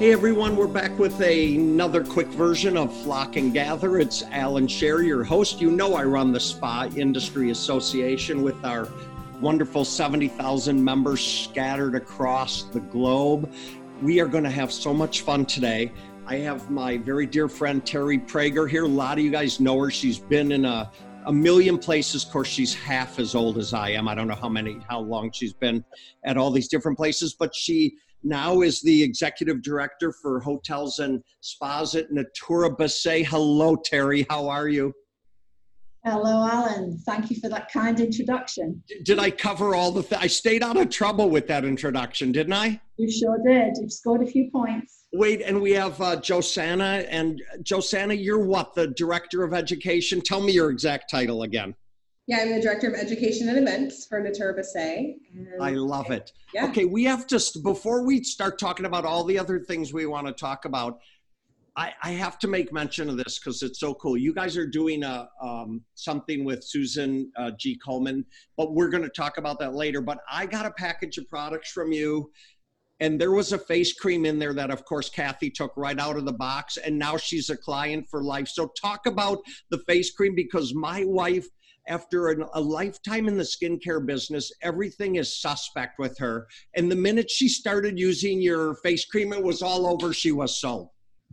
Hey everyone, we're back with another quick version of Flock and Gather. It's Alan Sherry, your host. You know I run the Spa Industry Association with our wonderful 70,000 members scattered across the globe. We are going to have so much fun today. I have my very dear friend Terry Prager here. A lot of you guys know her. She's been in a million places. Of course, she's half as old as I am. I don't know how long she's been at all these different places, but she now is the executive director for hotels and spas at Natura Bissé. Hello, Terry. How are you? Hello, Alan. Thank you for that kind introduction. Did I cover all I stayed out of trouble with that introduction, didn't I? You sure did. You've scored a few points. Wait, and we have Josanna. And Josanna, you're what? The director of education? Tell me your exact title again. Yeah, I'm the director of education and events for Natura Bissé. I love it. Yeah. Okay, we have to, before we start talking about all the other things we want to talk about, I have to make mention of this because it's so cool. You guys are doing something with Susan G. Komen, but we're going to talk about that later. But I got a package of products from you, and there was a face cream in there that, of course, Kathy took right out of the box, and now she's a client for life. So talk about the face cream, because my wife, after a lifetime in the skincare business, everything is suspect with her. And the minute she started using your face cream, it was all over. She was sold.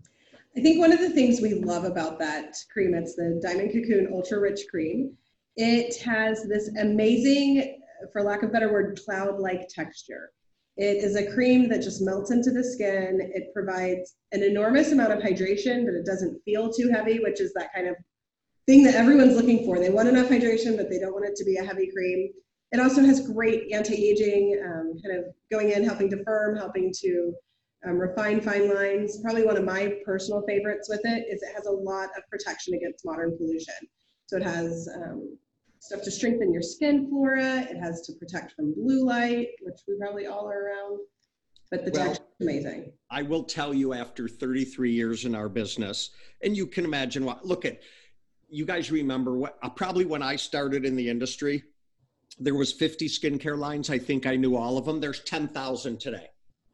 I think one of the things we love about that cream, it's the Diamond Cocoon Ultra Rich Cream. It has this amazing, for lack of a better word, cloud-like texture. It is a cream that just melts into the skin. It provides an enormous amount of hydration, but it doesn't feel too heavy, which is that kind of thing that everyone's looking for. They want enough hydration, but they don't want it to be a heavy cream. It also has great anti-aging, kind of going in, helping to firm, helping to refine fine lines. Probably one of my personal favorites with it is it has a lot of protection against modern pollution. So it has stuff to strengthen your skin flora. It has to protect from blue light, which we probably all are around. But the texture is amazing. I will tell you, after 33 years in our business, and you can imagine what, look at, you guys remember probably when I started in the industry, there was 50 skincare lines. I think I knew all of them. There's 10,000 today.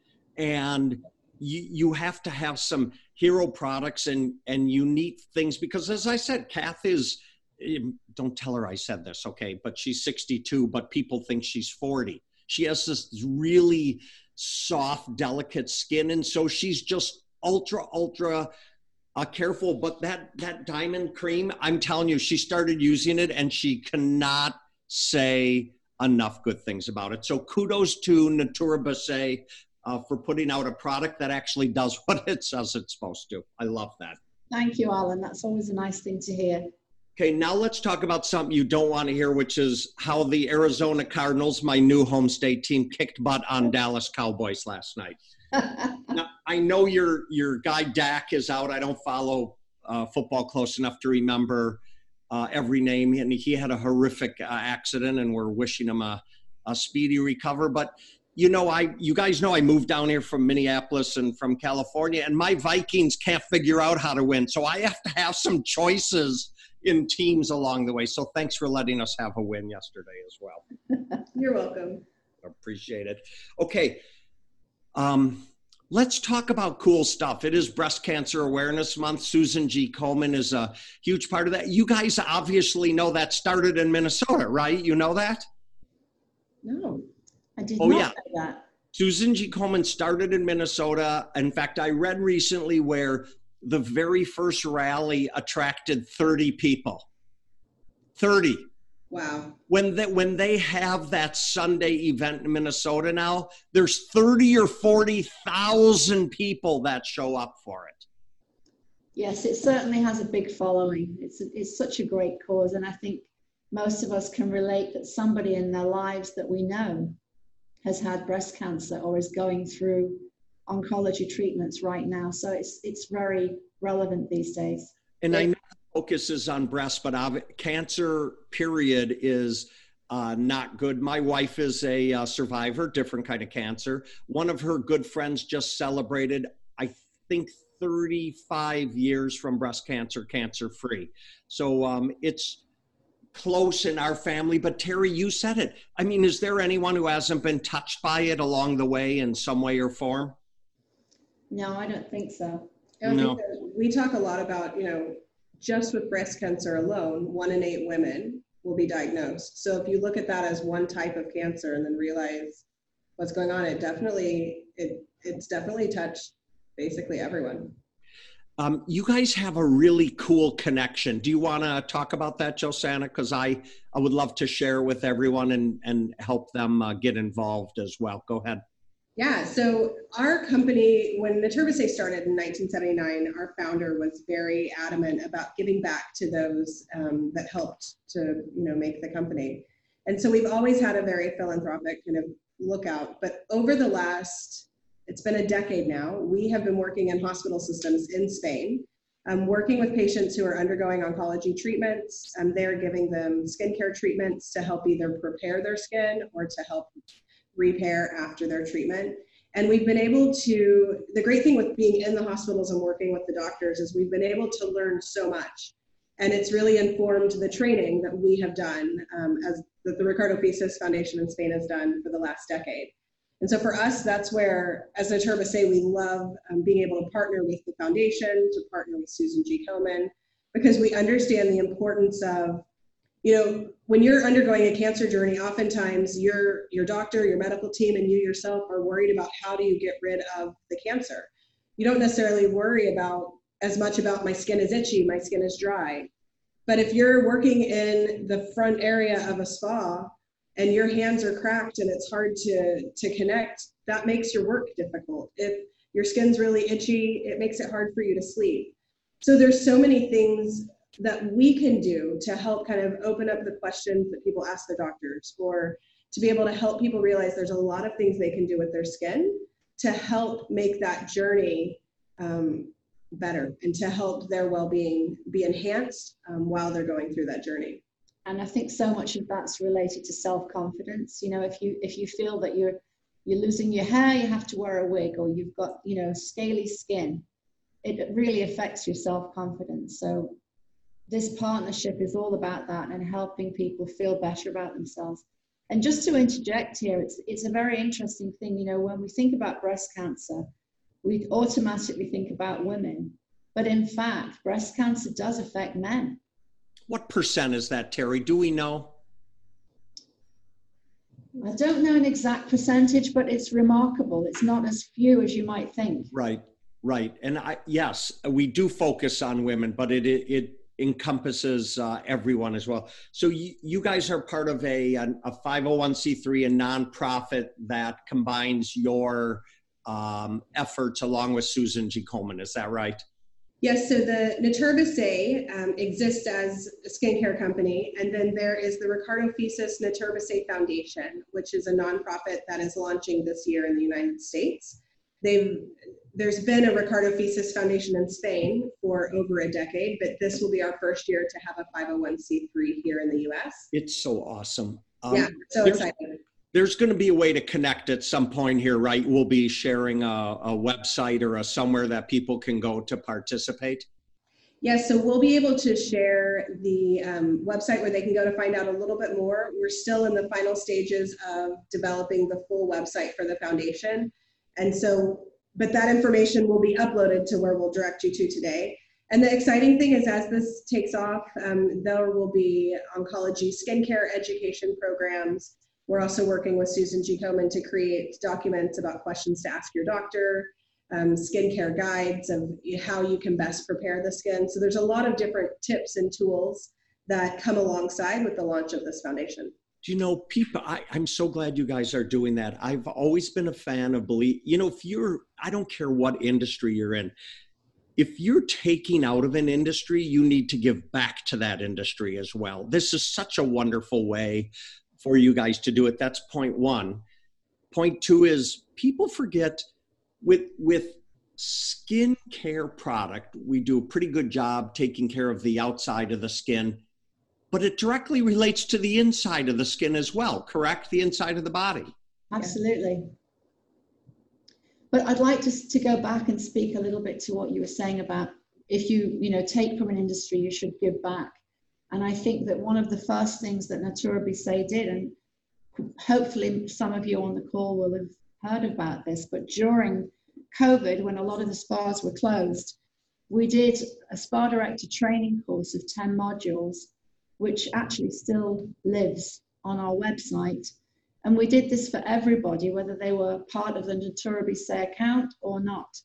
And you have to have some hero products and unique things, because as I said, Kath is, don't tell her I said this, okay, but she's 62, but people think she's 40. She has this really soft, delicate skin. And so she's just ultra careful. But that diamond cream, I'm telling you, she started using it and she cannot say enough good things about it. So kudos to Natura Bissé for putting out a product that actually does what it says it's supposed to. I love that. Thank you, Alan. That's always a nice thing to hear. Okay, now let's talk about something you don't want to hear, which is how the Arizona Cardinals, my new home state team, kicked butt on Dallas Cowboys last night. Now, I know your guy Dak is out. I don't follow football close enough to remember every name, and he had a horrific accident, and we're wishing him a speedy recover. But you guys know I moved down here from Minneapolis and from California, and my Vikings can't figure out how to win, so I have to have some choices in teams along the way. So thanks for letting us have a win yesterday as well. You're welcome. Appreciate it. Okay. Let's talk about cool stuff. It is Breast Cancer Awareness Month. Susan G. Komen is a huge part of that. You guys obviously know that started in Minnesota, right? You know that? No, I did not know that. Susan G. Komen started in Minnesota. In fact, I read recently where the very first rally attracted 30 people. 30. Wow. When they have that Sunday event in Minnesota now, there's 30 or 40,000 people that show up for it. Yes, it certainly has a big following. It's such a great cause, and I think most of us can relate that somebody in their lives that we know has had breast cancer or is going through oncology treatments right now. So it's very relevant these days. And I know focuses on breast, but cancer period is not good. My wife is a survivor, different kind of cancer. One of her good friends just celebrated, I think, 35 years from breast cancer, cancer-free. So it's close in our family. But Terry, you said it. I mean, is there anyone who hasn't been touched by it along the way in some way or form? No, I don't think so. I don't No. think that we talk a lot about, just with breast cancer alone, 1 in 8 women will be diagnosed. So if you look at that as one type of cancer and then realize what's going on, it's definitely touched basically everyone. You guys have a really cool connection. Do you want to talk about that, Josanna? Because I would love to share with everyone and help them get involved as well. Go ahead. Yeah, so our company, when NaturbaSay started in 1979, our founder was very adamant about giving back to those that helped to, make the company. And so we've always had a very philanthropic kind of lookout. But over the last, it's been a decade now, we have been working in hospital systems in Spain, working with patients who are undergoing oncology treatments. They're giving them skincare treatments to help either prepare their skin or to help repair after their treatment. And we've been able to, the great thing with being in the hospitals and working with the doctors is we've been able to learn so much. And it's really informed the training that we have done, as that the Ricardo Fisas Foundation in Spain has done for the last decade. And so for us, that's where, as NaturbaSay, we love being able to partner with the foundation, to partner with Susan G. Komen, because we understand the importance of, when you're undergoing a cancer journey, oftentimes your doctor, your medical team, and you yourself are worried about how do you get rid of the cancer. You don't necessarily worry as much about my skin is itchy, my skin is dry. But if you're working in the front area of a spa and your hands are cracked and it's hard to connect, that makes your work difficult. If your skin's really itchy, it makes it hard for you to sleep. So there's so many things that we can do to help kind of open up the questions that people ask the doctors, or to be able to help people realize there's a lot of things they can do with their skin to help make that journey better and to help their well-being be enhanced while they're going through that journey. And I think so much of that's related to self-confidence. If you feel that you're losing your hair, you have to wear a wig, or you've got, scaly skin, it really affects your self-confidence. So this partnership is all about that and helping people feel better about themselves. And just to interject here, it's a very interesting thing. When we think about breast cancer, we automatically think about women. But in fact, breast cancer does affect men. What percent is that, Terry? Do we know? I don't know an exact percentage, but it's remarkable. It's not as few as you might think. Right. And yes, we do focus on women, but it encompasses everyone as well. So you guys are part of a 501c3, a nonprofit that combines your efforts along with Susan G. Komen. Is that right? Yes, so the NaturbaSay exists as a skincare company, and then there is the Ricardo Fisas NaturbaSay Foundation, which is a nonprofit that is launching this year in the United States. There's been a Ricardo Fisas Foundation in Spain for over a decade, but this will be our first year to have a 501c3 here in the US. It's so awesome. Yeah, so exciting. There's going to be a way to connect at some point here, right? We'll be sharing a website or somewhere that people can go to participate. Yes, so we'll be able to share the website where they can go to find out a little bit more. We're still in the final stages of developing the full website for the foundation. And so, but that information will be uploaded to where we'll direct you to today. And the exciting thing is, as this takes off, there will be oncology skincare education programs. We're also working with Susan G. Komen to create documents about questions to ask your doctor, skincare guides of how you can best prepare the skin. So there's a lot of different tips and tools that come alongside with the launch of this foundation. Do you know, people, I'm so glad you guys are doing that. I've always been a fan of I don't care what industry you're in, if you're taking out of an industry, you need to give back to that industry as well. This is such a wonderful way for you guys to do it. That's point one. Point two is people forget with skincare product, we do a pretty good job taking care of the outside of the skin, but it directly relates to the inside of the skin as well, correct? The inside of the body. Absolutely. But I'd like to go back and speak a little bit to what you were saying about if you take from an industry, you should give back. And I think that one of the first things that NaturbaSay did, and hopefully some of you on the call will have heard about this, but during COVID, when a lot of the spas were closed, we did a spa director training course of 10 modules, which actually still lives on our website. And we did this for everybody, whether they were part of the Natura Bissé account or not.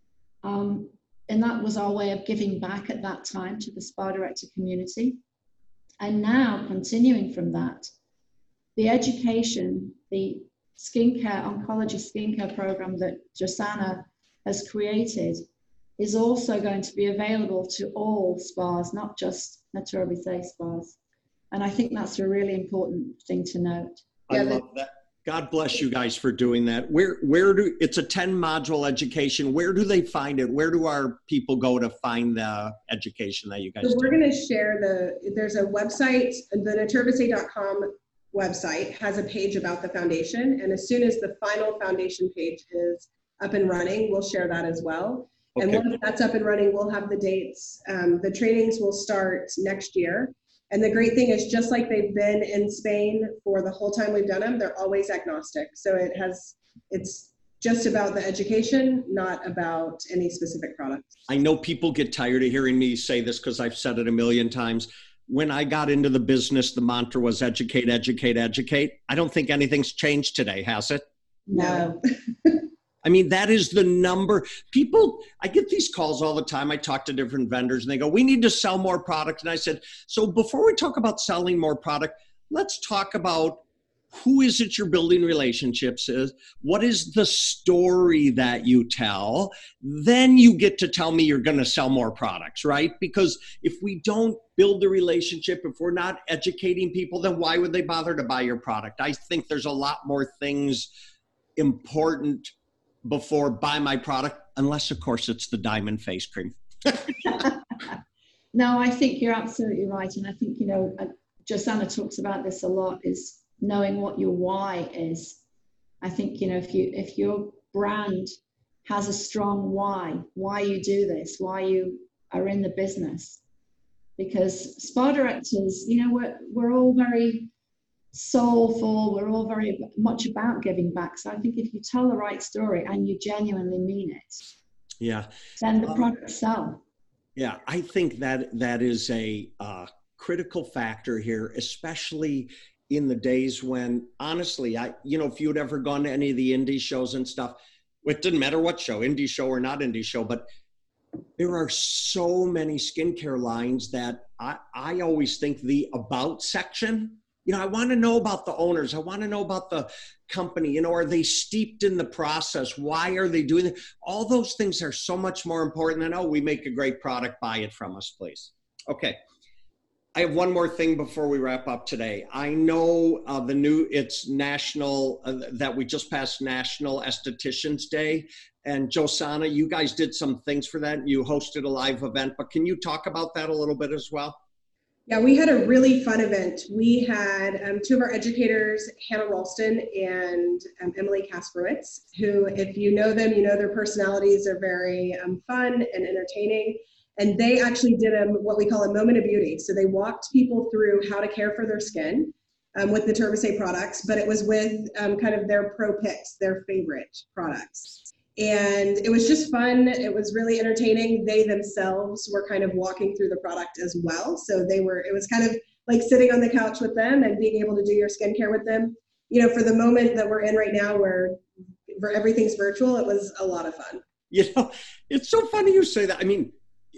And that was our way of giving back at that time to the spa director community. And now, continuing from that, the education, the skincare, oncology skincare program that Josana has created is also going to be available to all spas, not just Natura Bissé spas. And I think that's a really important thing to note. I love that. God bless you guys for doing that. It's a 10 module education. Where do they find it? Where do our people go to find the education that you guys do? We're going to share there's a website, the naturabisse.com website has a page about the foundation. And as soon as the final foundation page is up and running, we'll share that as well. Okay. And once that's up and running, we'll have the dates. The trainings will start next year. And the great thing is, just like they've been in Spain for the whole time we've done them, they're always agnostic. So it's just about the education, not about any specific products. I know people get tired of hearing me say this because I've said it a million times. When I got into the business, the mantra was educate, educate, educate. I don't think anything's changed today, has it? No. I mean, that is the number. People, I get these calls all the time. I talk to different vendors and they go, we need to sell more product. And I said, so before we talk about selling more product, let's talk about who is it you're building relationships with? What is the story that you tell? Then you get to tell me you're going to sell more products, right? Because if we don't build the relationship, if we're not educating people, then why would they bother to buy your product? I think there's a lot more things important before buy my product, unless of course it's the diamond face cream. No, I think you're absolutely right. And I think, Josana talks about this a lot, is knowing what your why is. I think, if your brand has a strong why you do this, why you are in the business, because spa directors, we're all very soulful, we're all very much about giving back. So I think if you tell the right story and you genuinely mean it, then the products sell. Yeah, I think that is a critical factor here, especially in the days when, honestly, if you had ever gone to any of the indie shows and stuff, it didn't matter what show, indie show or not indie show, but there are so many skincare lines that I always think the about section, I want to know about the owners. I want to know about the company. Are they steeped in the process? Why are they doing it? All those things are so much more important than, we make a great product, buy it from us, please. Okay. I have one more thing before we wrap up today. I know it's national, that we just passed National Estheticians Day. And Josana, you guys did some things for that. You hosted a live event, but can you talk about that a little bit as well? Yeah, we had a really fun event. We had two of our educators, Hannah Ralston and Emily Kasperowitz, who, if you know them, their personalities are very fun and entertaining. And they actually did what we call a moment of beauty. So they walked people through how to care for their skin with the Natura Bissé products, but it was with kind of their pro picks, their favorite products. And it was just fun. It was really entertaining. They themselves were kind of walking through the product as well. So it was kind of like sitting on the couch with them and being able to do your skincare with them. For the moment that we're in right now where everything's virtual, it was a lot of fun. It's so funny you say that. I mean,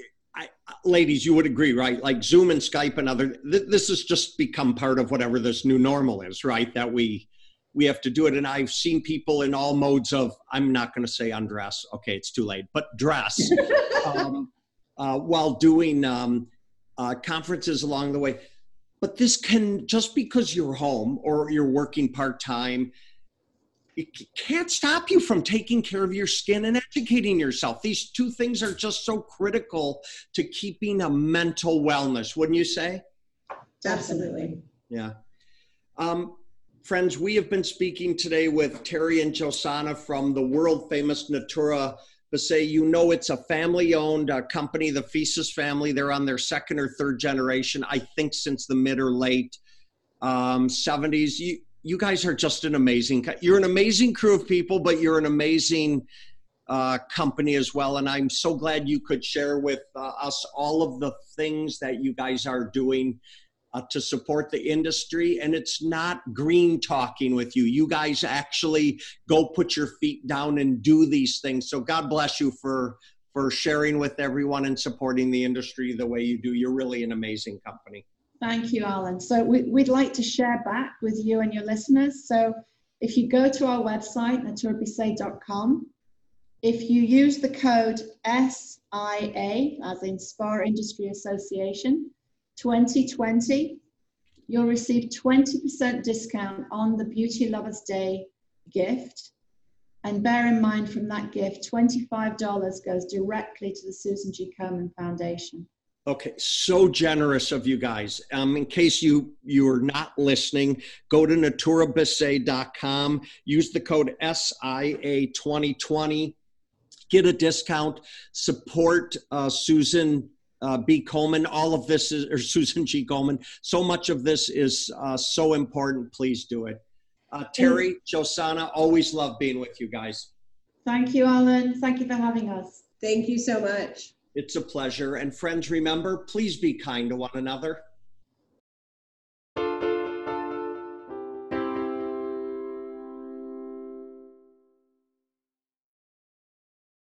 ladies, you would agree, right? Like Zoom and Skype and this has just become part of whatever this new normal is, right? That we have to do it. And I've seen people in all modes of, I'm not going to say undress. Okay, it's too late, but dress while doing conferences along the way. But this can, just because you're home or you're working part-time, it can't stop you from taking care of your skin and educating yourself. These two things are just so critical to keeping a mental wellness, wouldn't you say? Absolutely. Yeah. Friends, we have been speaking today with Terry and Josana from the world famous Natura Bissé. It's a family-owned company, the Fesis family. They're on their second or third generation, I think, since the mid or late 70s. You guys are just you're an amazing crew of people, but you're an amazing company as well. And I'm so glad you could share with us all of the things that you guys are doing to support the industry. And it's not green talking with you. You guys actually go put your feet down and do these things. So God bless you for sharing with everyone and supporting the industry the way you do. You're really an amazing company. Thank you, Alan. So we'd like to share back with you and your listeners. So if you go to our website, naturabise.com, if you use the code SIA, as in Spa Industry Association, 2020, you'll receive 20% discount on the Beauty Lovers Day gift. And bear in mind, from that gift, $25 goes directly to the Susan G. Komen Foundation. Okay, so generous of you guys. In case you are not listening, go to naturabise.com, use the code SIA2020, get a discount, support Susan B. Komen. All of this is, or Susan G. Komen. So much of this is so important. Please do it. Terry, Josana, always love being with you guys. Thank you, Alan. Thank you for having us. Thank you so much. It's a pleasure. And friends, remember, please be kind to one another.